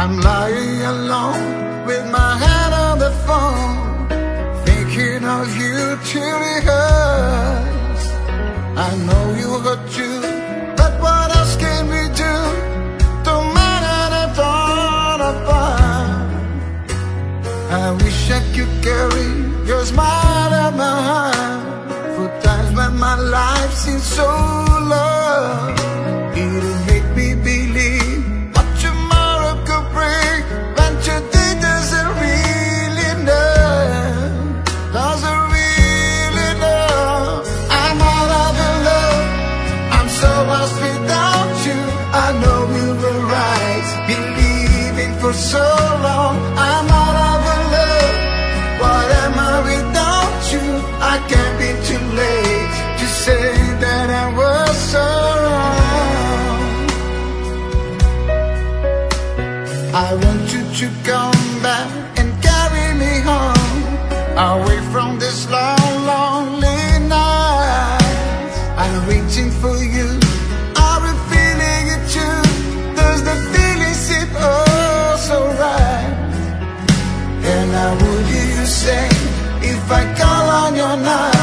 I'm lying alone with my hand on the phone, thinking of you till it hurts. I know you hurt too, but what else can we do? Don't matter the dawn apart. I wish I could carry your smile at my heart for times when my life seems so low. It'll make me believe what tomorrow could bring, when today doesn't really know, doesn't really know. I'm all out of love, I'm so lost without you. I know we were right, believing for so long. I'm all out of love, what am I without you? I can't be too late to say that I was so wrong. I want you to come back and carry me home, away from this long, lonely night. I'm waiting for you, I've been feeling it too. Does the feeling seem oh so right? And I would hear you say, if I call on your night,